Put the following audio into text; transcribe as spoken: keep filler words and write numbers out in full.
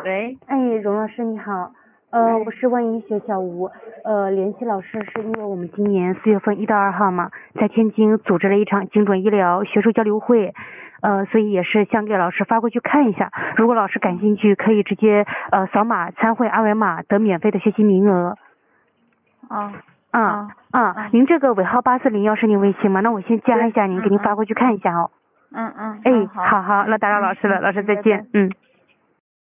喂， 哎，荣老师你好，呃，我是万一学小吴，呃，联系老师是因为我们今年四月份一到二号嘛，在天津组织了一场精准医疗学术交流会，呃，所以也是想给老师发过去看一下，如果老师感兴趣，可以直接呃扫码参会二维码得免费的学习名额。 啊啊啊，您这个尾号八四零幺是您微信吗？那我先加一下您，给您发过去看一下哦。 嗯嗯， 哎， 好， 好好，那打扰老师了，老师再见，嗯。